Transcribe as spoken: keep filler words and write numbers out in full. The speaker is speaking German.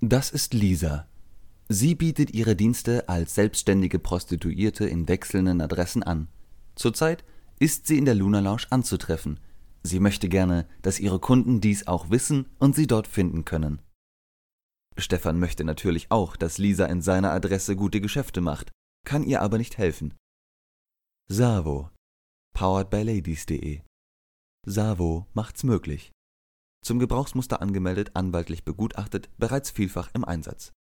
Das ist Lisa. Sie bietet ihre Dienste als selbstständige Prostituierte in wechselnden Adressen an. Zurzeit ist sie in der Luna Lounge anzutreffen. Sie möchte gerne, dass ihre Kunden dies auch wissen und sie dort finden können. Stefan möchte natürlich auch, dass Lisa in seiner Adresse gute Geschäfte macht, kann ihr aber nicht helfen. Savo, powered by ladies punkt de. Savo macht's möglich. Zum Gebrauchsmuster angemeldet, anwaltlich begutachtet, bereits vielfach im Einsatz.